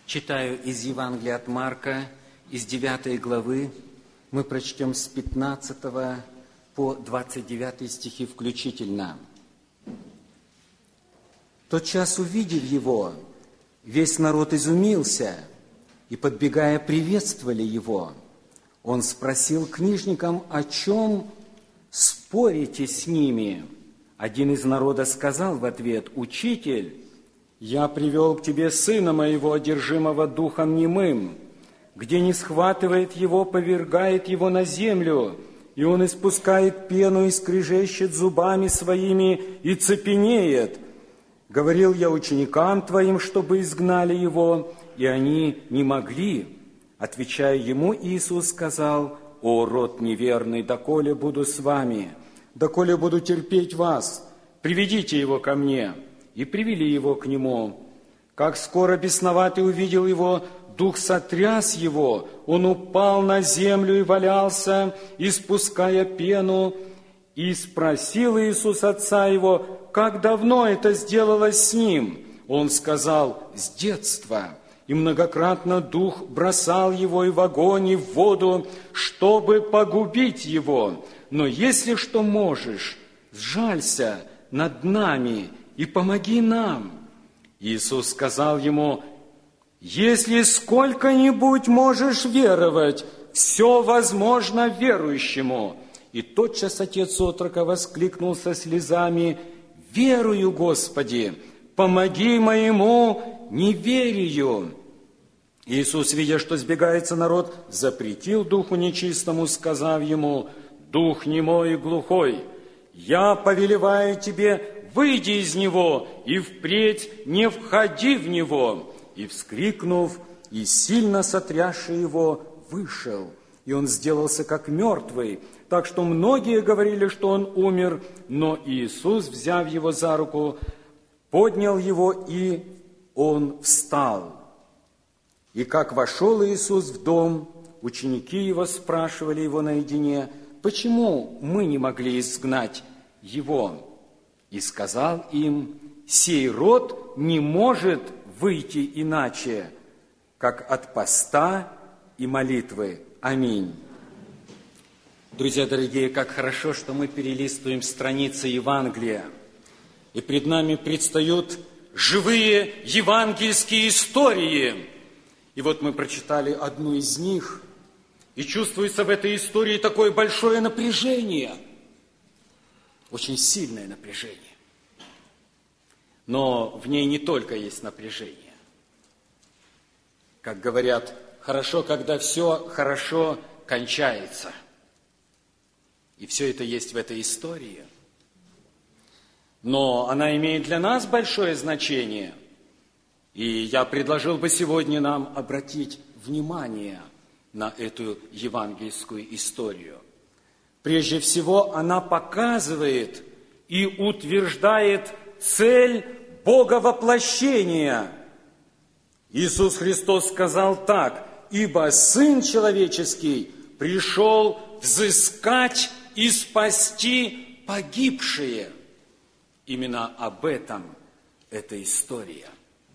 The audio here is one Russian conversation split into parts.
Читаю из Евангелия от Марка, из 9 главы. Мы прочтем с 15 по 29 стихи включительно. «Тотчас, увидев его, весь народ изумился, и, подбегая, приветствовали его. Он спросил книжникам, о чем спорите с ними. Один из народа сказал в ответ: «Учитель, я привел к тебе сына моего, одержимого духом немым. Где не схватывает его, повергает его на землю, и он испускает пену и скрежещет зубами своими и цепенеет. Говорил я ученикам твоим, чтобы изгнали его, и они не могли». Отвечая ему, Иисус сказал: «О, род неверный, доколе буду с вами, доколе буду терпеть вас? Приведите его ко мне». И привели его к нему. Как скоро бесноватый увидел его, дух сотряс его, он упал на землю и валялся, испуская пену. И спросил Иисус отца его: «Как давно это сделалось с ним?» Он сказал: «С детства». И многократно дух бросал его и в огонь, и в воду, чтобы погубить его. Но если что можешь, сжалься над нами и помоги нам». Иисус сказал ему: «Если сколько-нибудь можешь веровать, все возможно верующему». И тотчас отец отрока воскликнул со слезами: «Верую, Господи, помоги моему неверию». Иисус, видя, что сбегается народ, запретил духу нечистому, сказав ему: «Дух немой и глухой, я повелеваю тебе, выйди из него, и впредь не входи в него». И, вскрикнув, и сильно сотрясший его, вышел. И он сделался как мертвый, так что многие говорили, что он умер. Но Иисус, взяв его за руку, поднял его, и он встал. И как вошел Иисус в дом, ученики его спрашивали его наедине: «Почему мы не могли изгнать его?» И сказал им: «Сей род не может выйти иначе, как от поста и молитвы». Аминь. Друзья дорогие, как хорошо, что мы перелистываем страницы Евангелия, и пред нами предстают живые евангельские истории. И вот мы прочитали одну из них, и чувствуется в этой истории такое большое напряжение, очень сильное напряжение. Но в ней не только есть напряжение. Как говорят, хорошо, когда все хорошо кончается. И все это есть в этой истории. Но она имеет для нас большое значение. И я предложил бы сегодня нам обратить внимание на эту евангельскую историю. Прежде всего, она показывает и утверждает цель Боговоплощения. Иисус Христос сказал так: «Ибо Сын Человеческий пришел взыскать и спасти погибшие». Именно об этом эта история.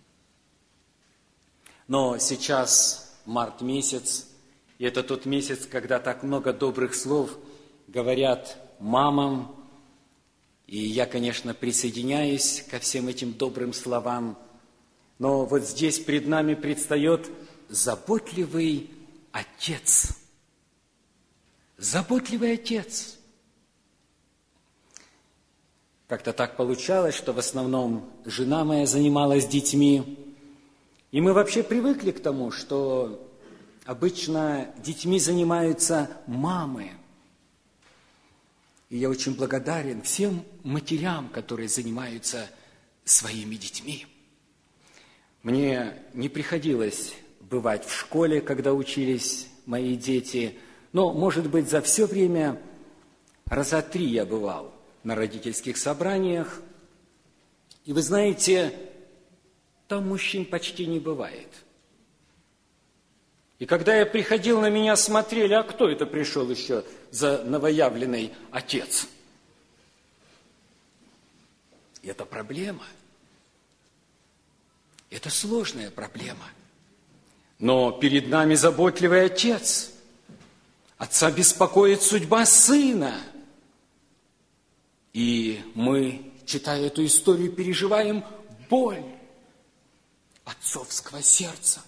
Но сейчас март месяц, и это тот месяц, когда так много добрых слов говорят мамам. И я, конечно, присоединяюсь ко всем этим добрым словам. Но вот здесь пред нами предстает заботливый отец. Заботливый отец. Как-то так получалось, что в основном жена моя занималась детьми. И мы вообще привыкли к тому, что обычно детьми занимаются мамы. И я очень благодарен всем матерям, которые занимаются своими детьми. Мне не приходилось бывать в школе, когда учились мои дети, но, может быть, за все время раза 3 я бывал на родительских собраниях. И вы знаете, там мужчин почти не бывает. И когда я приходил, на меня смотрели: а кто это пришел еще за новоявленный отец? И это проблема. Это сложная проблема. Но перед нами заботливый Отец. Отца беспокоит судьба Сына. И мы, читая эту историю, переживаем боль отцовского сердца.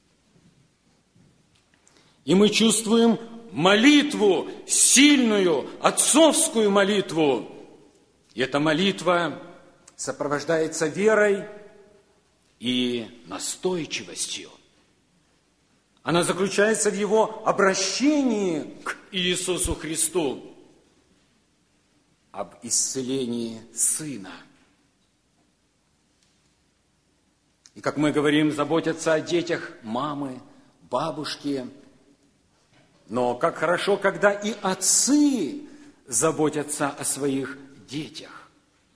И мы чувствуем молитву, сильную отцовскую молитву. И эта молитва сопровождается верой и настойчивостью. Она заключается в его обращении к Иисусу Христу, об исцелении Сына. И, как мы говорим, заботятся о детях мамы, бабушки. Но как хорошо, когда и отцы заботятся о своих детях.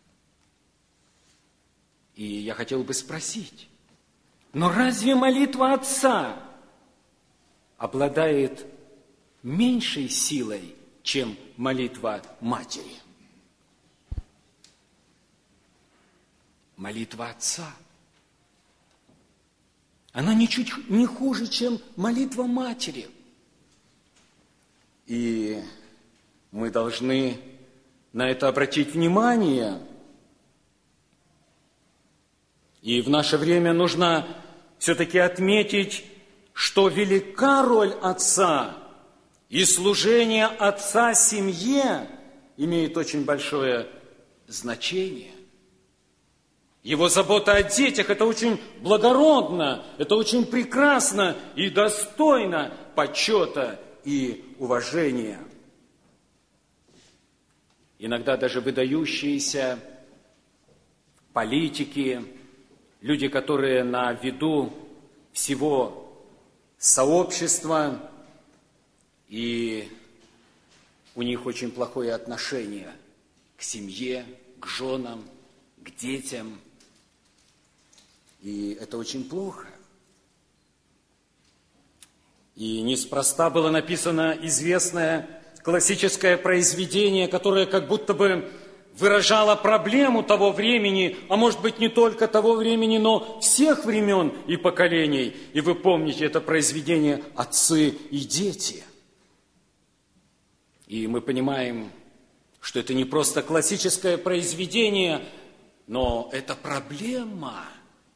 И я хотел бы спросить, но разве молитва отца обладает меньшей силой, чем молитва матери? Молитва отца, она ничуть не хуже, чем молитва матери. И мы должны на это обратить внимание. И в наше время нужно все-таки отметить, что велика роль отца, и служение отца семье имеет очень большое значение. Его забота о детях – это очень благородно, это очень прекрасно и достойно почета и уважения. Иногда даже выдающиеся политики, люди, которые на виду всего сообщества, и у них очень плохое отношение к семье, к женам, к детям. И это очень плохо. И неспроста было написано известное классическое произведение, которое как будто бы выражало проблему того времени, а может быть не только того времени, но всех времен и поколений. И вы помните это произведение «Отцы и дети». И мы понимаем, что это не просто классическое произведение, но это проблема,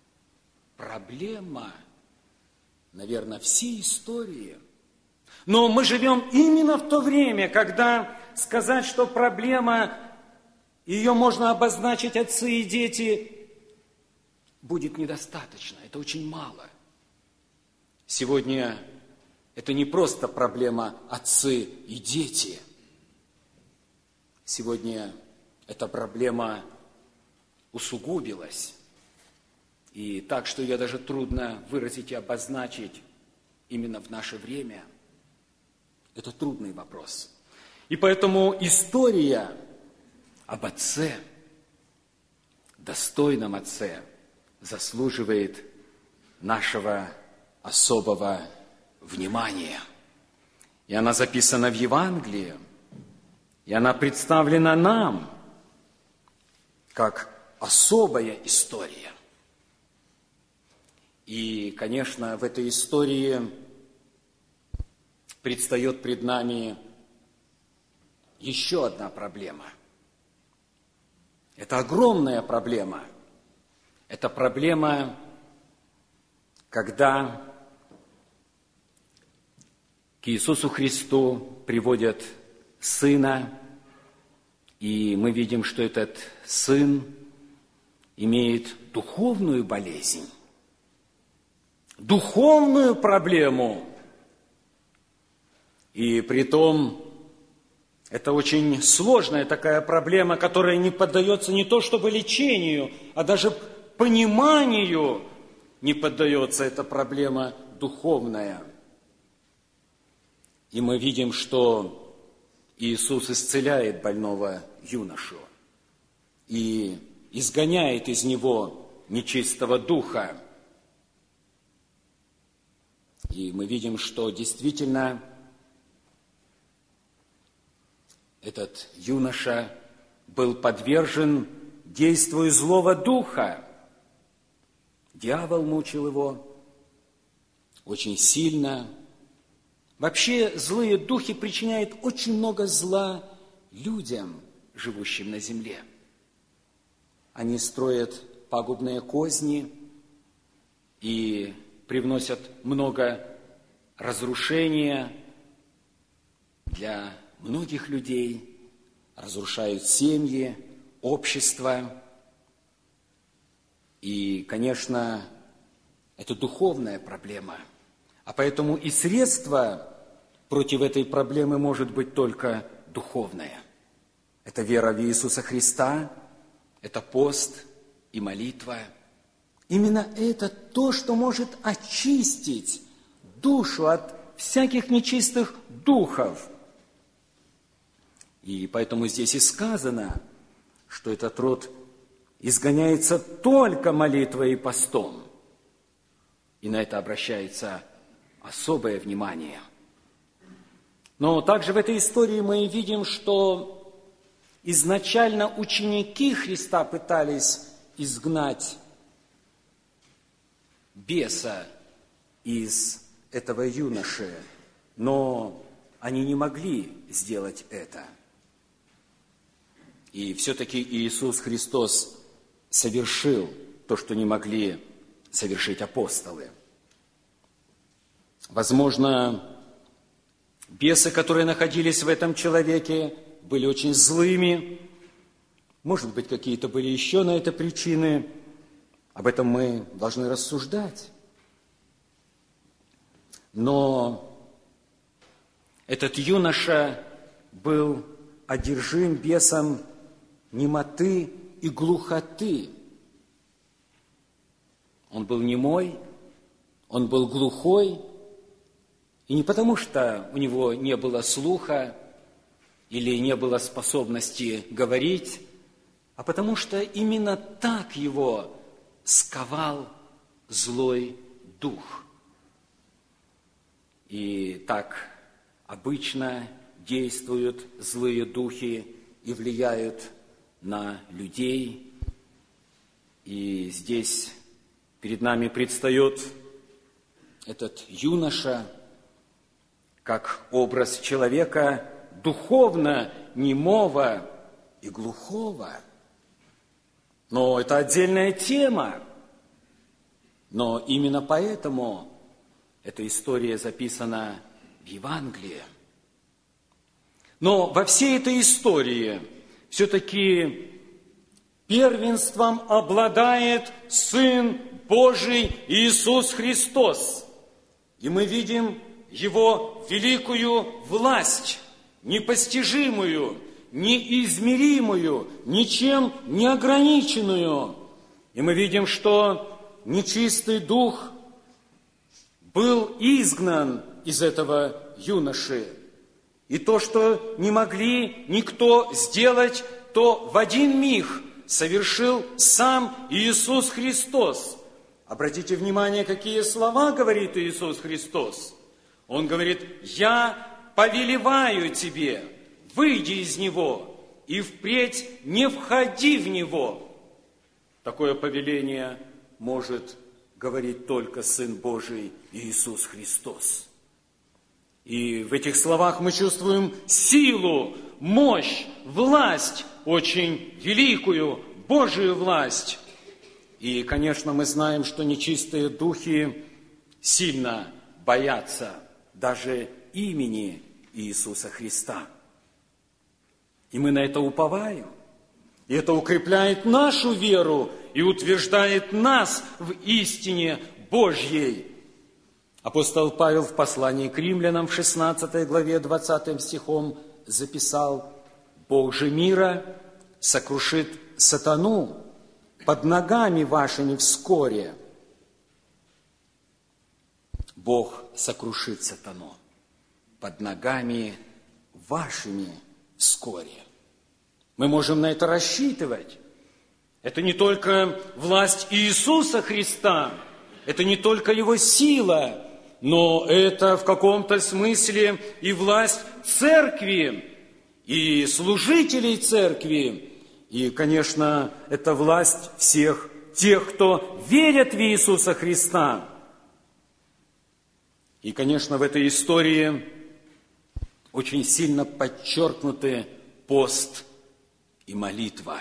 наверное, всей истории. Но мы живем именно в то время, когда сказать, что проблема, ее можно обозначить отцы и дети, будет недостаточно, это очень мало. Сегодня это не просто проблема отцы и дети. Сегодня эта проблема усугубилась. И так, что ее даже трудно выразить и обозначить именно в наше время. Это трудный вопрос. И поэтому история об отце, достойном отце, заслуживает нашего особого внимания. И она записана в Евангелии, и она представлена нам как особая история. И, конечно, в этой истории предстает пред нами еще одна проблема. Это огромная проблема. Это проблема, когда к Иисусу Христу приводят сына, и мы видим, что этот сын имеет духовную болезнь, духовную проблему. И притом это очень сложная такая проблема, которая не поддается не то чтобы лечению, а даже пониманию не поддается эта проблема духовная. И мы видим, что Иисус исцеляет больного юношу и изгоняет из него нечистого духа. И мы видим, что действительно этот юноша был подвержен действию злого духа. Дьявол мучил его, очень сильно. Вообще, злые духи причиняют очень много зла людям, живущим на земле. Они строят пагубные козни и привносят много разрушения для многих людей, разрушают семьи, общество. И, конечно, это духовная проблема. А поэтому и средство против этой проблемы может быть только духовное. Это вера в Иисуса Христа, это пост и молитва. Именно это то, что может очистить душу от всяких нечистых духов. И поэтому здесь и сказано, что этот род изгоняется только молитвой и постом. И на это обращается особое внимание. Но также в этой истории мы видим, что изначально ученики Христа пытались изгнать беса из этого юноши, но они не могли сделать это. И все-таки Иисус Христос совершил то, что не могли совершить апостолы. Возможно, бесы, которые находились в этом человеке, были очень злыми. Может быть, какие-то были еще на это причины. Об этом мы должны рассуждать. Но этот юноша был одержим бесом немоты и глухоты. Он был немой, он был глухой, и не потому, что у него не было слуха или не было способности говорить, а потому что именно так его сковал злой дух. И так обычно действуют злые духи и влияют на людей. И здесь перед нами предстает этот юноша как образ человека духовно немого и глухого. Но это отдельная тема. Но именно поэтому эта история записана в Евангелии. Но во всей этой истории все-таки первенством обладает Сын Божий Иисус Христос. И мы видим Его великую власть, непостижимую, неизмеримую, ничем не ограниченную. И мы видим, что нечистый дух был изгнан из этого юноши. И то, что не могли никто сделать, то в один миг совершил сам Иисус Христос. Обратите внимание, какие слова говорит Иисус Христос. Он говорит: «Я повелеваю тебе, выйди из него, и впредь не входи в него». Такое повеление может говорить только Сын Божий Иисус Христос. И в этих словах мы чувствуем силу, мощь, власть, очень великую Божию власть. И, конечно, мы знаем, что нечистые духи сильно боятся даже имени Иисуса Христа. И мы на это уповаем. И это укрепляет нашу веру и утверждает нас в истине Божьей. Апостол Павел в послании к римлянам в 16 главе 20 стихом записал: «Бог же мира сокрушит сатану под ногами вашими вскоре». Бог сокрушит сатану под ногами вашими вскоре. Мы можем на это рассчитывать. Это не только власть Иисуса Христа, это не только Его сила, но это в каком-то смысле и власть Церкви, и служителей Церкви, и, конечно, это власть всех тех, кто верит в Иисуса Христа. И, конечно, в этой истории очень сильно подчеркнуты пост и молитва.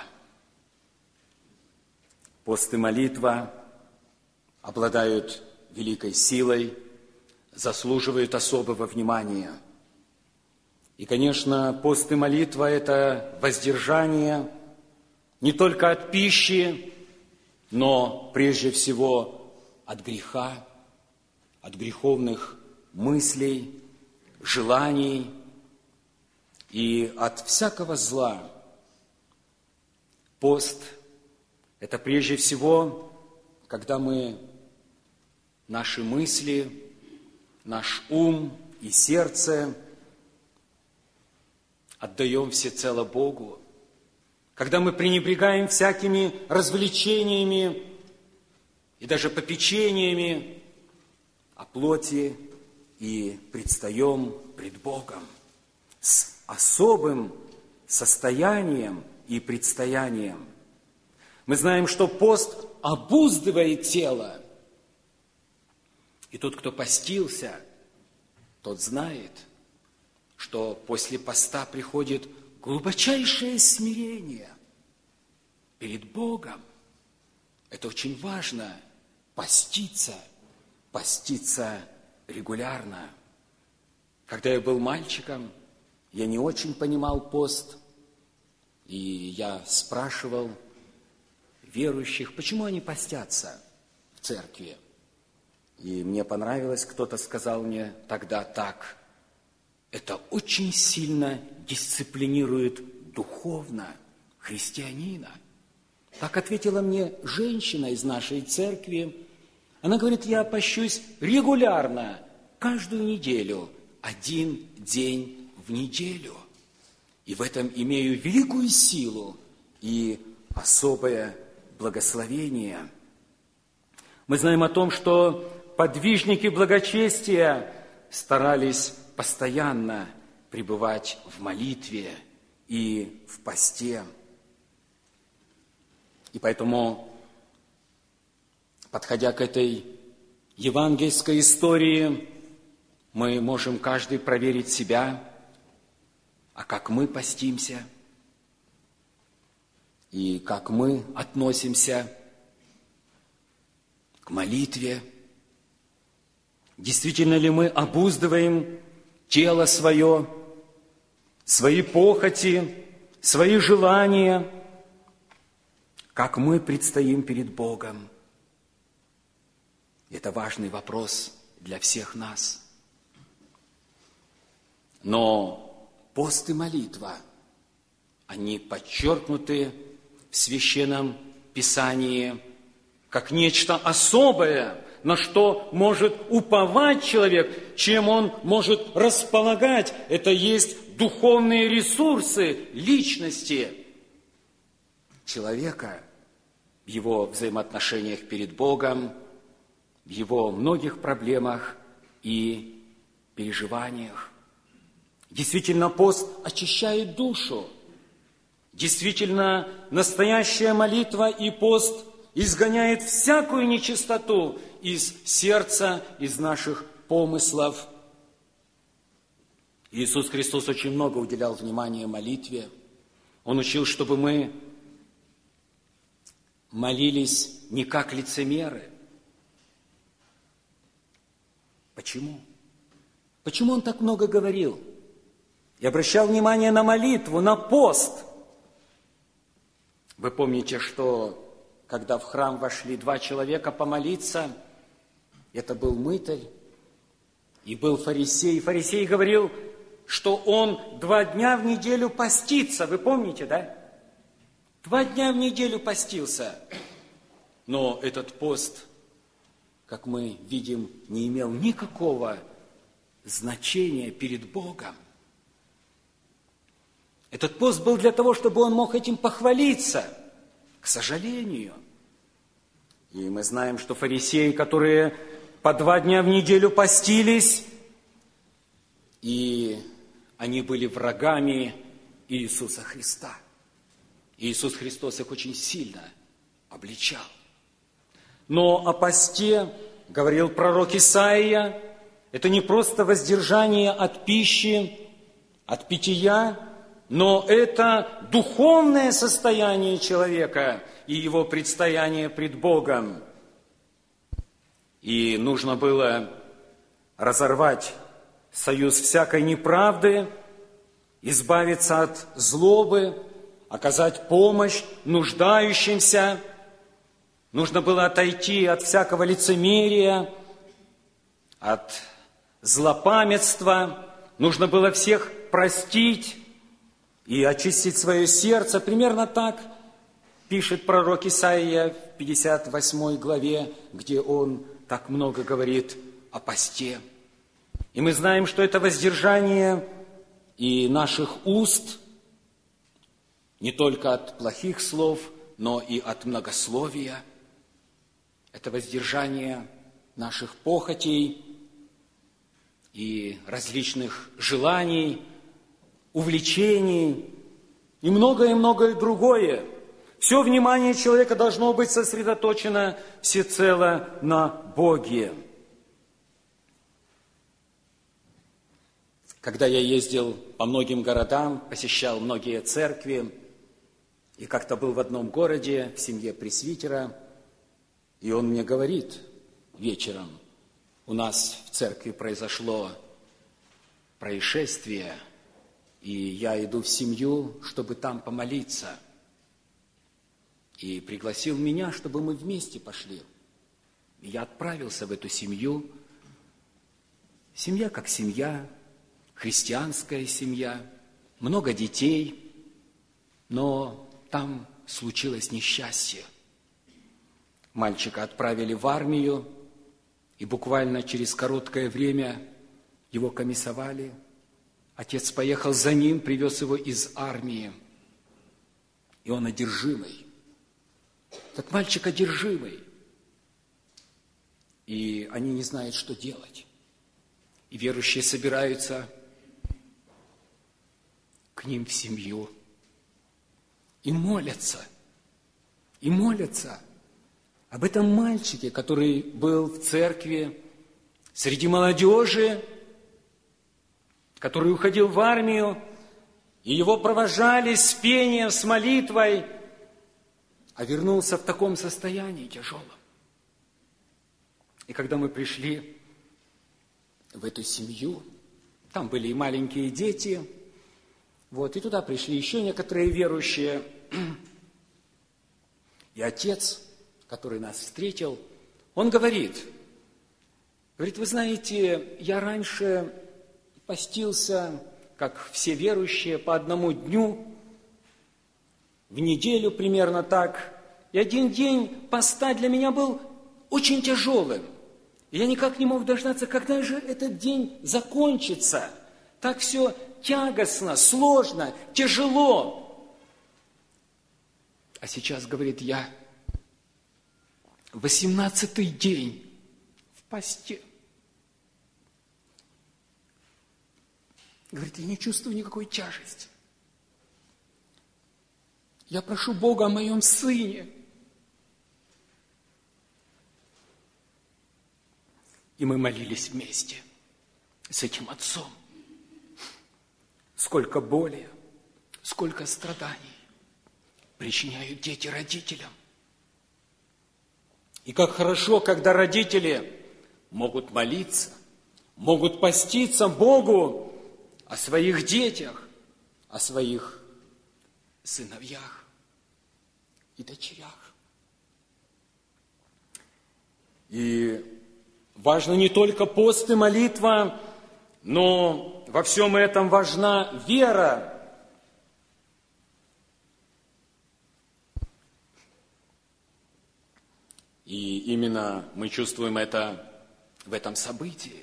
Пост и молитва обладают великой силой, заслуживают особого внимания. И, конечно, пост и молитва – это воздержание не только от пищи, но прежде всего от греха, от греховных мыслей, желаний и от всякого зла. Пост – это прежде всего, когда мы наши мысли, наш ум и сердце отдаем всецело Богу, когда мы пренебрегаем всякими развлечениями и даже попечениями о плоти и предстаем пред Богом с особым состоянием и предстоянием. Мы знаем, что пост обуздывает тело. И тот, кто постился, тот знает, что после поста приходит глубочайшее смирение перед Богом. Это очень важно – поститься регулярно. Когда я был мальчиком, я не очень понимал пост, и я спрашивал верующих, почему они постятся в церкви. И мне понравилось, кто-то сказал мне тогда так: это очень сильно дисциплинирует духовно христианина. Так ответила мне женщина из нашей церкви. Она говорит: я пощусь регулярно, каждую неделю, 1 день в неделю. И в этом имею великую силу и особое благословение. Мы знаем о том, что подвижники благочестия старались постоянно пребывать в молитве и в посте. И поэтому, подходя к этой евангельской истории, мы можем каждый проверить себя, а как мы постимся, и как мы относимся к молитве. Действительно ли мы обуздываем тело свое, свои похоти, свои желания, как мы предстоим перед Богом? Это важный вопрос для всех нас. Но пост и молитва, они подчеркнуты в Священном Писании как нечто особое, на что может уповать человек, чем он может располагать. Это есть духовные ресурсы личности человека в его взаимоотношениях перед Богом, в его многих проблемах и переживаниях. Действительно, пост очищает душу. Действительно, настоящая молитва и пост изгоняет всякую нечистоту из сердца, из наших помыслов. Иисус Христос очень много уделял внимания молитве. Он учил, чтобы мы молились не как лицемеры. Почему? Почему Он так много говорил? И обращал внимание на молитву, на пост. Вы помните, что когда в храм вошли 2 человека помолиться, это был мытарь и был фарисей. Фарисей говорил, что он 2 дня в неделю постится. Вы помните, да? 2 дня в неделю постился. Но этот пост, как мы видим, не имел никакого значения перед Богом. Этот пост был для того, чтобы он мог этим похвалиться, к сожалению. И мы знаем, что фарисеи, которые по 2 дня в неделю постились, и они были врагами Иисуса Христа. Иисус Христос их очень сильно обличал. Но о посте говорил пророк Исаия. Это не просто воздержание от пищи, от питья, но это духовное состояние человека и его предстояние пред Богом. И нужно было разорвать союз всякой неправды, избавиться от злобы, оказать помощь нуждающимся. Нужно было отойти от всякого лицемерия, от злопамятства. Нужно было всех простить и очистить свое сердце. Примерно так пишет пророк Исаия в 58 главе, где он так много говорит о посте. И мы знаем, что это воздержание и наших уст, не только от плохих слов, но и от многословия. Это воздержание наших похотей и различных желаний, увлечений и многое другое. Все внимание человека должно быть сосредоточено всецело на Боге. Когда я ездил по многим городам, посещал многие церкви, и как-то был в одном городе в семье пресвитера, и он мне говорит вечером: у нас в церкви произошло происшествие, и я иду в семью, чтобы там помолиться. И пригласил меня, чтобы мы вместе пошли. И я отправился в эту семью. Семья как семья, христианская семья, много детей, но там случилось несчастье. Мальчика отправили в армию, и буквально через короткое время его комиссовали. Отец поехал за ним, привез его из армии, и он одержимый. Этот мальчик одержимый, и они не знают, что делать. И верующие собираются к ним в семью и молятся об этом мальчике, который был в церкви, среди молодежи, который уходил в армию, и его провожали с пением, с молитвой, а вернулся в таком состоянии тяжелом. И когда мы пришли в эту семью, там были и маленькие дети, и туда пришли еще некоторые верующие, и отец, который нас встретил, он говорит, вы знаете, я раньше постился, как все верующие, по одному дню, в неделю примерно так. И один день поста для меня был очень тяжелым. И я никак не мог дождаться, когда же этот день закончится. Так все тягостно, сложно, тяжело. А сейчас, говорит, я 18-й день в посте. Говорит, я не чувствую никакой тяжести. Я прошу Бога о моем сыне. И мы молились вместе с этим отцом. Сколько боли, сколько страданий причиняют дети родителям. И как хорошо, когда родители могут молиться, могут поститься Богу о своих детях, о своих сыновьях и дочерях. И важно не только пост и молитва, но во всем этом важна вера. И именно мы чувствуем это в этом событии.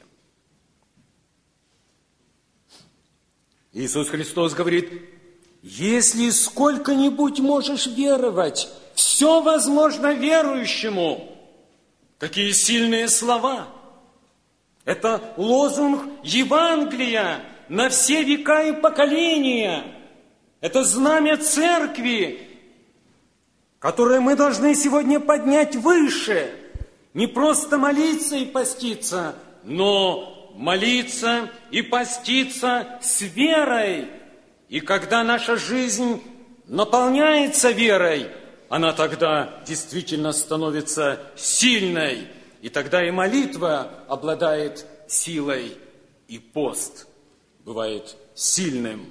Иисус Христос говорит, если сколько-нибудь можешь веровать, все возможно верующему. Какие сильные слова! Это лозунг Евангелия на все века и поколения. Это знамя церкви, которое мы должны сегодня поднять выше. Не просто молиться и поститься, но молиться и поститься с верой. И когда наша жизнь наполняется верой, она тогда действительно становится сильной. И тогда и молитва обладает силой, и пост бывает сильным.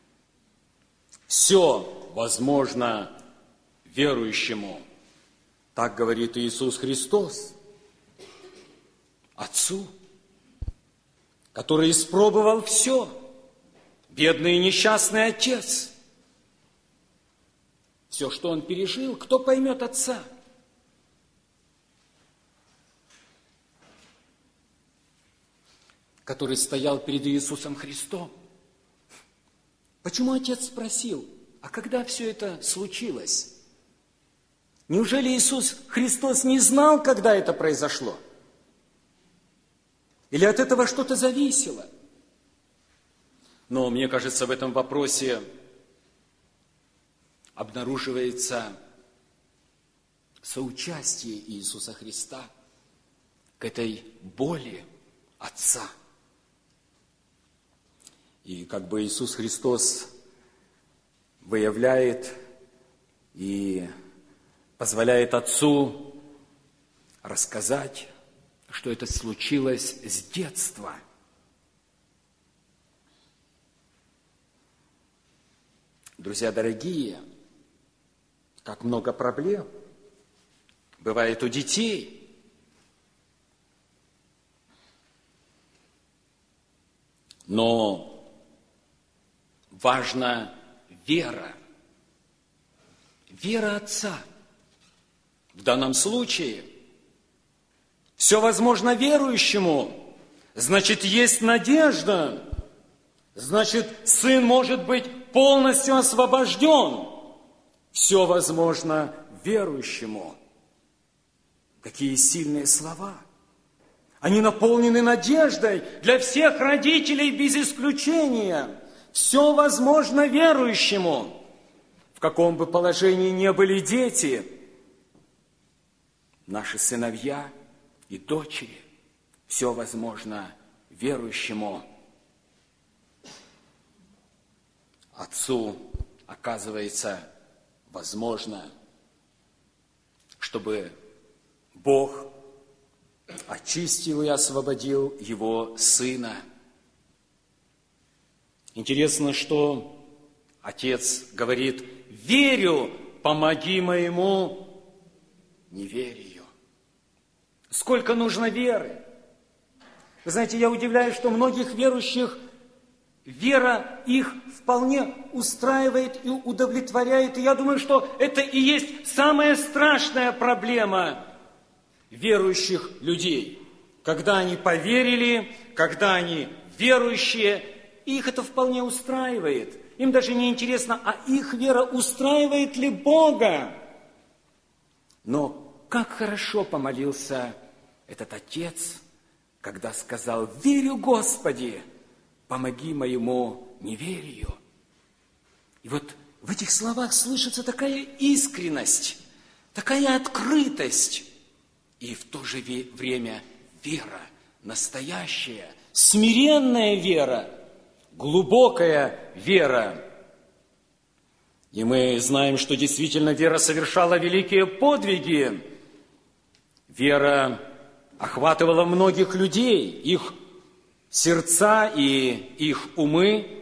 Все возможно верующему. Так говорит Иисус Христос Отцу, который испробовал все. Бедный и несчастный Отец. Все, что Он пережил, кто поймет Отца? Который стоял перед Иисусом Христом. Почему Отец спросил, а когда все это случилось? Неужели Иисус Христос не знал, когда это произошло? Или от этого что-то зависело? Но мне кажется, в этом вопросе обнаруживается соучастие Иисуса Христа к этой боли Отца. И как бы Иисус Христос выявляет и позволяет Отцу рассказать, что это случилось с детства. Друзья дорогие, как много проблем бывает у детей. Но важна вера. Вера Отца. В данном случае все возможно верующему. Значит, есть надежда. Значит, сын может быть полностью освобожден. Все возможно верующему. Какие сильные слова. Они наполнены надеждой для всех родителей без исключения. Все возможно верующему. В каком бы положении ни были дети, наши сыновья и дочери, все возможно верующему. Отцу, оказывается, возможно, чтобы Бог очистил и освободил его сына. Интересно, что Отец говорит: «Верю, помоги моему неверию». Сколько нужно веры? Вы знаете, я удивляюсь, что многих верующих вера их вполне устраивает и удовлетворяет. И я думаю, что это и есть самая страшная проблема верующих людей. Когда они поверили, когда они верующие, их это вполне устраивает. Им даже не интересно, а их вера устраивает ли Бога. Но как хорошо помолился этот отец, когда сказал: «Верю, Господи, помоги моему неверию». И вот в этих словах слышится такая искренность, такая открытость, и в то же время вера, настоящая, смиренная вера, глубокая вера. И мы знаем, что действительно вера совершала великие подвиги. Вера охватывала многих людей, их сердца и их умы,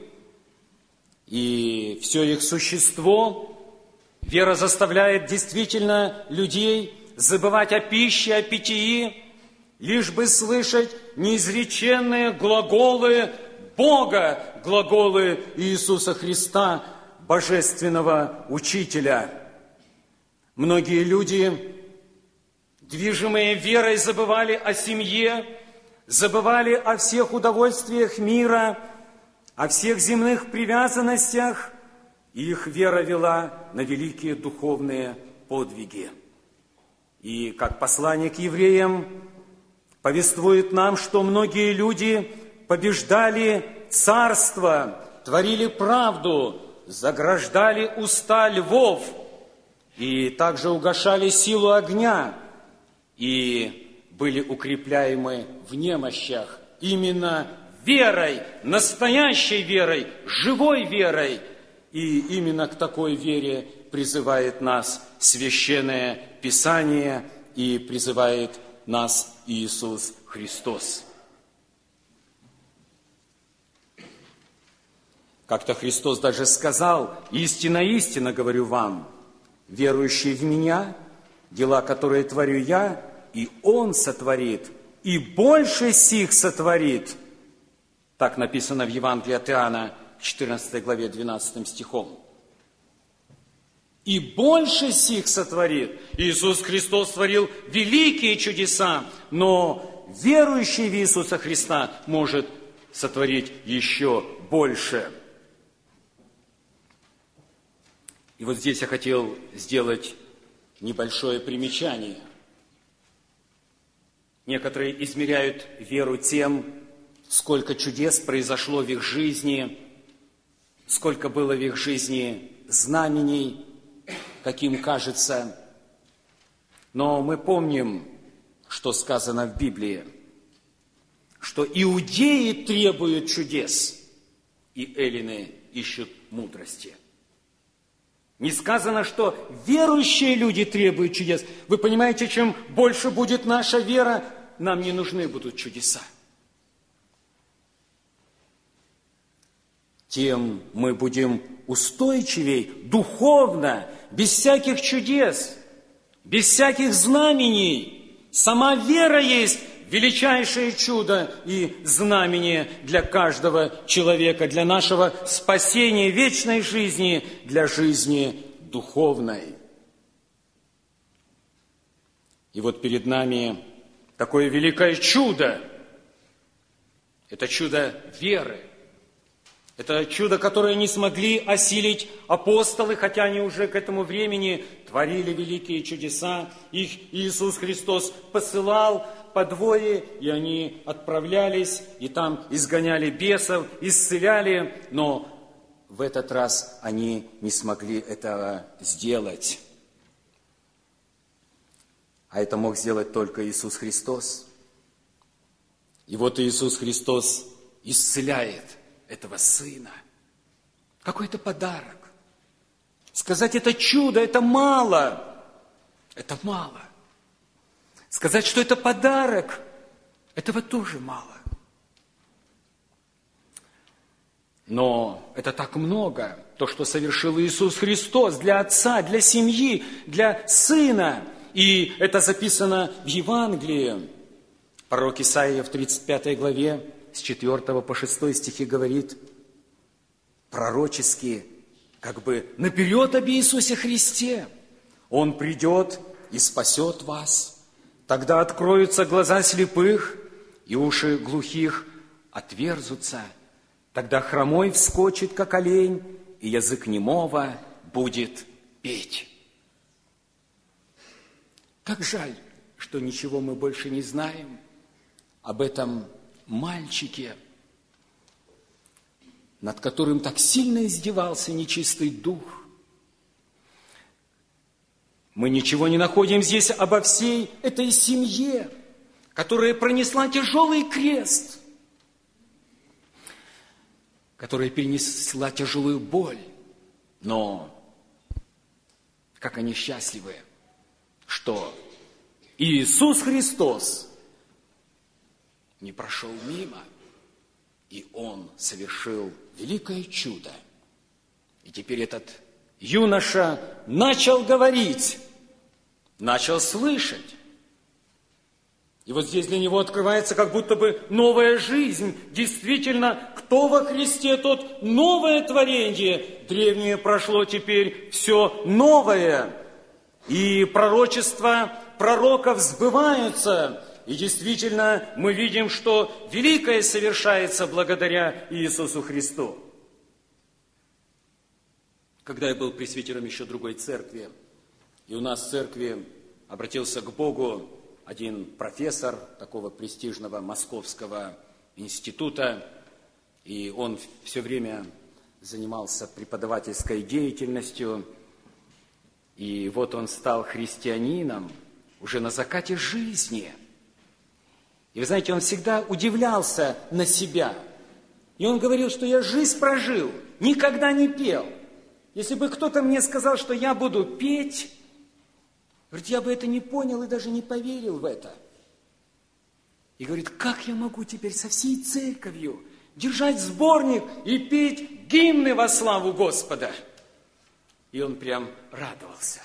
и все их существо. Вера заставляет действительно людей забывать о пище, о питьи, лишь бы слышать неизреченные глаголы Бога, глаголы Иисуса Христа, Божественного Учителя. Многие люди, движимые верой, забывали о семье, забывали о всех удовольствиях мира, о всех земных привязанностях, и их вера вела на великие духовные подвиги. И как послание к евреям повествует нам, что многие люди побеждали царство, творили правду, заграждали уста львов и также угашали силу огня и были укрепляемы в немощах именно верой, настоящей верой, живой верой. И именно к такой вере призывает нас Священное Писание и призывает нас Иисус Христос. Как-то Христос даже сказал: «Истинно, истинно говорю вам, верующий в Меня, дела, которые творю Я, и Он сотворит, и больше сих сотворит». Так написано в Евангелии от Иоанна, 14 главе, 12 стихом. «И больше сих сотворит». Иисус Христос творил великие чудеса, но верующий в Иисуса Христа может сотворить еще больше. И вот здесь я хотел сделать небольшое примечание. Некоторые измеряют веру тем, сколько чудес произошло в их жизни, сколько было в их жизни знамений, каким кажется. Но мы помним, что сказано в Библии, что иудеи требуют чудес, и эллины ищут мудрости. Не сказано, что верующие люди требуют чудес. Вы понимаете, чем больше будет наша вера, нам не нужны будут чудеса. Тем мы будем устойчивей духовно, без всяких чудес, без всяких знамений. Сама вера есть величайшее чудо и знамение для каждого человека, для нашего спасения, вечной жизни, для жизни духовной. И вот перед нами такое великое чудо. Это чудо веры. Это чудо, которое не смогли осилить апостолы, хотя они уже к этому времени творили великие чудеса. Их Иисус Христос посылал по двое, и они отправлялись, и там изгоняли бесов, исцеляли, но в этот раз они не смогли этого сделать. А это мог сделать только Иисус Христос. И вот Иисус Христос исцеляет этого сына. Какой это подарок. Сказать это чудо, это мало. Это мало. Сказать, что это подарок, этого тоже мало. Но это так много, то, что совершил Иисус Христос для отца, для семьи, для сына. И это записано в Евангелии. Пророк Исаия в 35 главе с 4 по 6 стихи говорит пророчески, как бы наперед об Иисусе Христе. Он придет и спасет вас. Тогда откроются глаза слепых, и уши глухих отверзутся. Тогда хромой вскочит, как олень, и язык немого будет петь. Как жаль, что ничего мы больше не знаем об этом мальчике, над которым так сильно издевался нечистый дух. Мы ничего не находим здесь обо всей этой семье, которая пронесла тяжелый крест, которая перенесла тяжелую боль. Но как они счастливы, что Иисус Христос не прошел мимо, и Он совершил великое чудо. И теперь этот юноша начал говорить, начал слышать. И вот здесь для него открывается как будто бы новая жизнь. Действительно, кто во Христе, тот новое творение. Древнее прошло, теперь все новое. И пророчества пророков сбываются. И действительно, мы видим, что великое совершается благодаря Иисусу Христу. Когда я был пресвитером еще другой церкви, и у нас в церкви обратился к Богу один профессор такого престижного московского института, и он все время занимался преподавательской деятельностью, и вот он стал христианином уже на закате жизни. И вы знаете, он всегда удивлялся на себя. И он говорил, что я жизнь прожил, никогда не пел. Если бы кто-то мне сказал, что я буду петь, говорит, я бы это не понял и даже не поверил в это. И говорит, как я могу теперь со всей церковью держать сборник и петь гимны во славу Господа? И он прям радовался,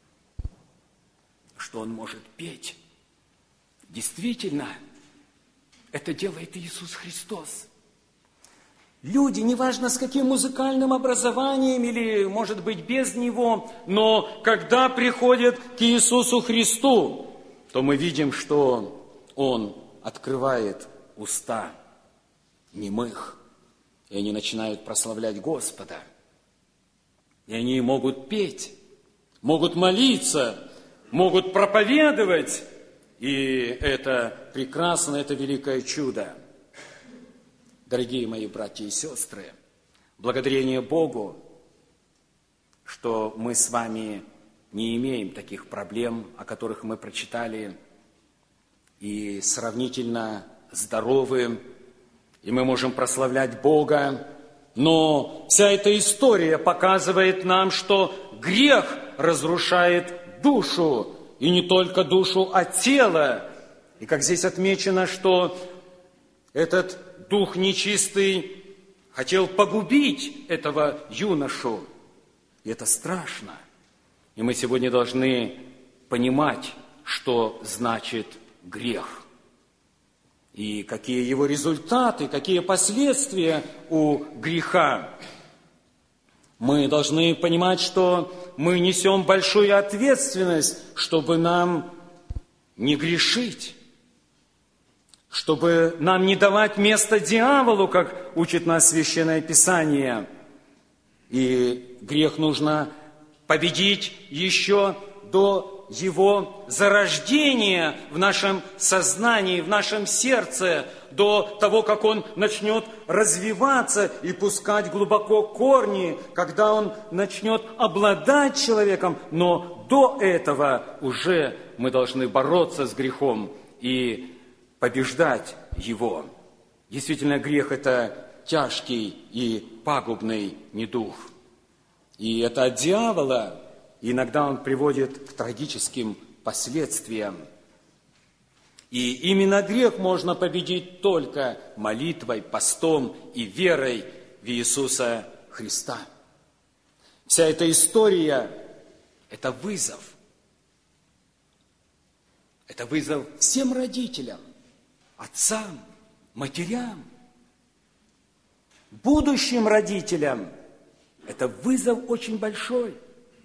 что он может петь. Действительно, это делает Иисус Христос. Люди, неважно с каким музыкальным образованием или, может быть, без него, но когда приходят к Иисусу Христу, то мы видим, что Он открывает уста немых, и они начинают прославлять Господа. И они могут петь, могут молиться, могут проповедовать, и это прекрасно, это великое чудо. Дорогие мои братья и сестры, благодарение Богу, что мы с вами не имеем таких проблем, о которых мы прочитали, и сравнительно здоровы, и мы можем прославлять Бога. Но вся эта история показывает нам, что грех разрушает душу, и не только душу, а тело. И как здесь отмечено, что этот дух нечистый хотел погубить этого юношу. И это страшно. И мы сегодня должны понимать, что значит грех. И какие его результаты, какие последствия у греха. Мы должны понимать, что мы несем большую ответственность, чтобы нам не грешить, чтобы нам не давать место дьяволу, как учит нас Священное Писание. И грех нужно победить еще до его зарождения в нашем сознании, в нашем сердце, до того, как он начнет развиваться и пускать глубоко корни, когда он начнет обладать человеком. Но до этого уже мы должны бороться с грехом и побеждать его. Действительно, грех – это тяжкий и пагубный недуг. И это от дьявола. Иногда он приводит к трагическим последствиям. И именно грех можно победить только молитвой, постом и верой в Иисуса Христа. Вся эта история – это вызов. Это вызов всем родителям, отцам, матерям, будущим родителям. Это вызов очень большой.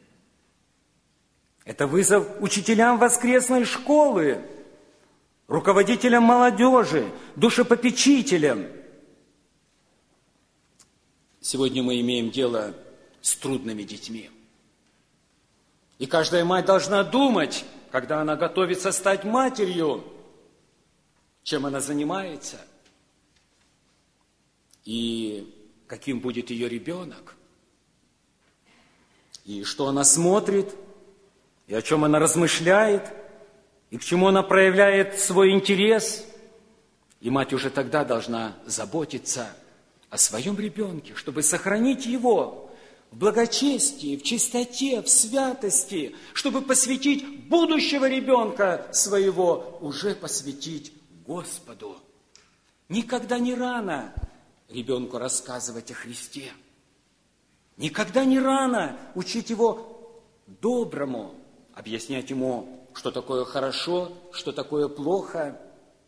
Это вызов учителям воскресной школы, руководителям молодежи, душепопечителям. Сегодня мы имеем дело с трудными детьми. И каждая мать должна думать, когда она готовится стать матерью, чем она занимается и каким будет ее ребенок, и что она смотрит, и о чем она размышляет, и к чему она проявляет свой интерес. И мать уже тогда должна заботиться о своем ребенке, чтобы сохранить его в благочестии, в чистоте, в святости, чтобы посвятить будущего ребенка своего, уже посвятить Господу. Никогда не рано ребенку рассказывать о Христе. Никогда не рано учить его доброму, объяснять ему, что такое хорошо, что такое плохо.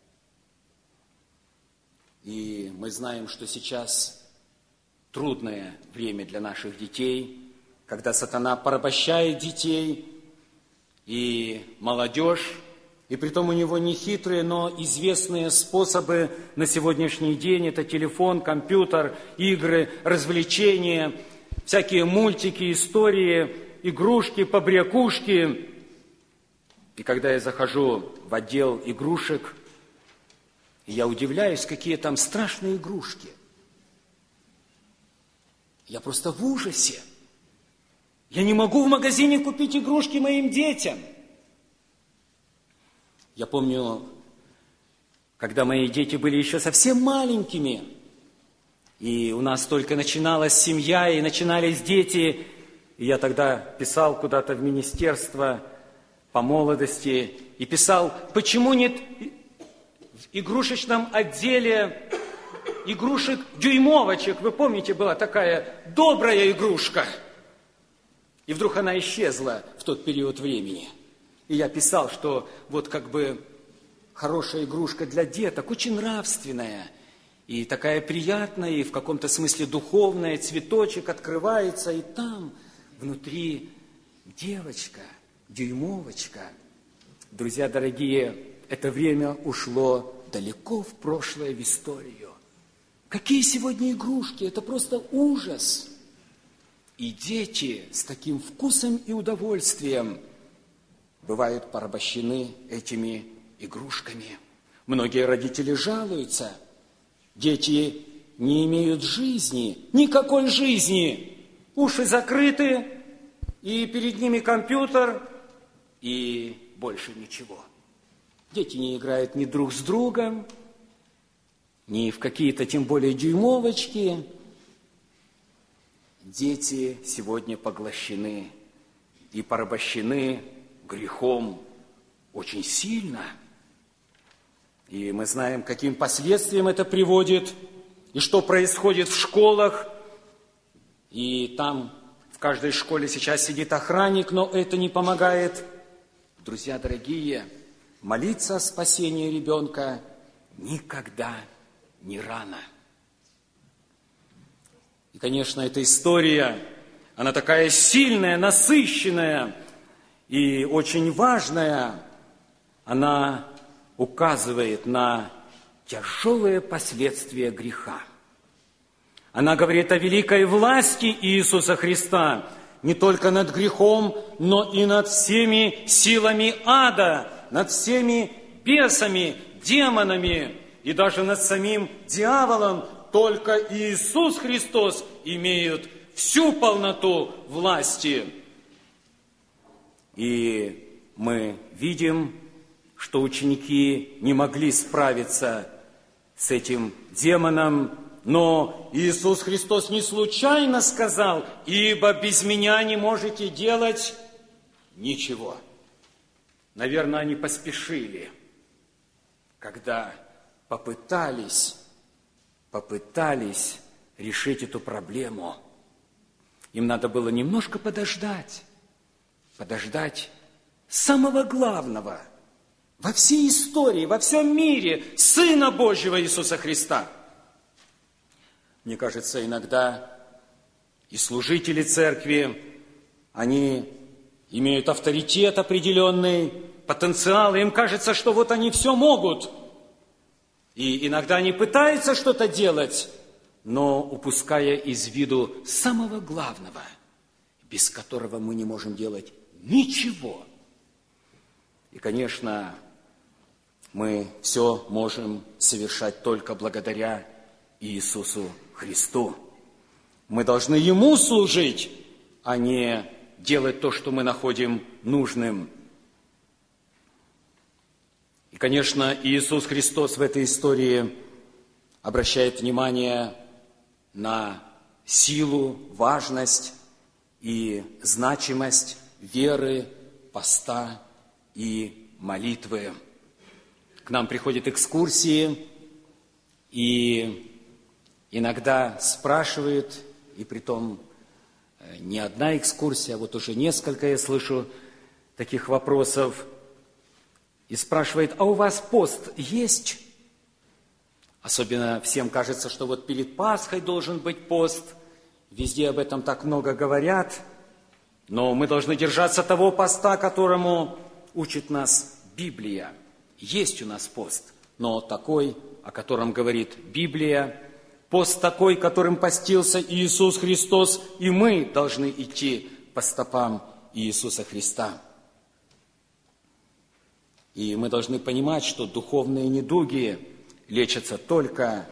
И мы знаем, что сейчас трудное время для наших детей, когда сатана порабощает детей и молодежь, и притом у него не хитрые, но известные способы на сегодняшний день. Это телефон, компьютер, игры, развлечения, всякие мультики, истории, игрушки, побрякушки. И когда я захожу в отдел игрушек, я удивляюсь, какие там страшные игрушки. Я просто в ужасе. Я не могу в магазине купить игрушки моим детям. Я помню, когда мои дети были еще совсем маленькими, и у нас только начиналась семья, и начинались дети, и я тогда писал куда-то в министерство по молодости, и писал, почему нет в игрушечном отделе игрушек-дюймовочек. Вы помните, была такая добрая игрушка. И вдруг она исчезла в тот период времени. И я писал, что вот как бы хорошая игрушка для деток, очень нравственная, и такая приятная, и в каком-то смысле духовная, цветочек открывается, и там внутри девочка, дюймовочка. Друзья дорогие, это время ушло далеко в прошлое, в историю. Какие сегодня игрушки? Это просто ужас. И дети с таким вкусом и удовольствием бывают порабощены этими игрушками. Многие родители жалуются. Дети не имеют жизни, никакой жизни. Уши закрыты, и перед ними компьютер, и больше ничего. Дети не играют ни друг с другом, ни в какие-то, тем более, дюймовочки. Дети сегодня поглощены и порабощены грехом очень сильно. И мы знаем, каким последствиям это приводит, и что происходит в школах. И там в каждой школе сейчас сидит охранник, но это не помогает. Друзья дорогие, молиться о спасении ребенка никогда не рано. И, конечно, эта история, она такая сильная, насыщенная и очень важная. Она указывает на тяжелые последствия греха. Она говорит о великой власти Иисуса Христа не только над грехом, но и над всеми силами ада, над всеми бесами, демонами и даже над самим дьяволом. Только Иисус Христос имеет всю полноту власти. И мы видим, что ученики не могли справиться с этим демоном, но Иисус Христос не случайно сказал, ибо без меня не можете делать ничего. Наверное, они поспешили, когда попытались решить эту проблему. Им надо было немножко подождать самого главного во всей истории, во всем мире, Сына Божьего Иисуса Христа. Мне кажется, иногда и служители церкви, они имеют авторитет определенный, потенциал, и им кажется, что вот они все могут. И иногда они пытаются что-то делать, но упуская из виду самого главного, без которого мы не можем делать ничего. И, конечно, мы все можем совершать только благодаря Иисусу Христу. Мы должны Ему служить, а не делать то, что мы находим нужным. И, конечно, Иисус Христос в этой истории обращает внимание на силу, важность и значимость веры, поста и молитвы. К нам приходят экскурсии, и иногда спрашивают, и притом не одна экскурсия, а вот уже несколько я слышу таких вопросов, и спрашивает, а у вас пост есть? Особенно всем кажется, что вот перед Пасхой должен быть пост. Везде об этом так много говорят. Но мы должны держаться того поста, которому учит нас Библия. Есть у нас пост, но такой, о котором говорит Библия. Пост такой, которым постился Иисус Христос, и мы должны идти по стопам Иисуса Христа. И мы должны понимать, что духовные недуги лечатся только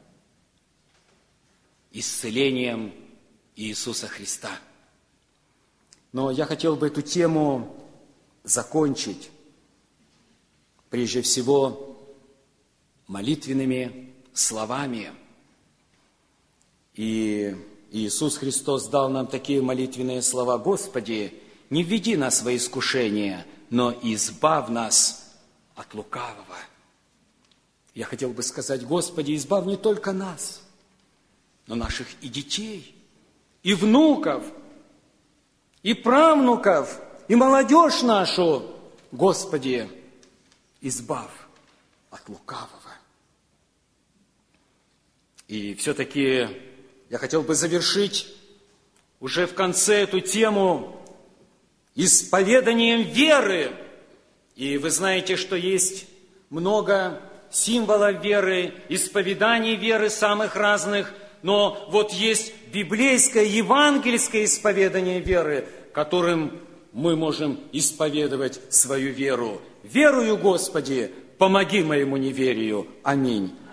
исцелением Иисуса Христа. Но я хотел бы эту тему закончить, прежде всего, молитвенными словами. И Иисус Христос дал нам такие молитвенные слова: «Господи, не введи нас во искушение, но избавь нас от лукавого». Я хотел бы сказать: Господи, избавь не только нас, но наших и детей, и внуков, и правнуков, и молодежь нашу. Господи, избавь от лукавого. И все-таки я хотел бы завершить уже в конце эту тему исповеданием веры. И вы знаете, что есть много символов веры, исповеданий веры самых разных, но вот есть библейское, евангельское исповедание веры, которым мы можем исповедовать свою веру. «Верую, Господи, помоги моему неверию». Аминь.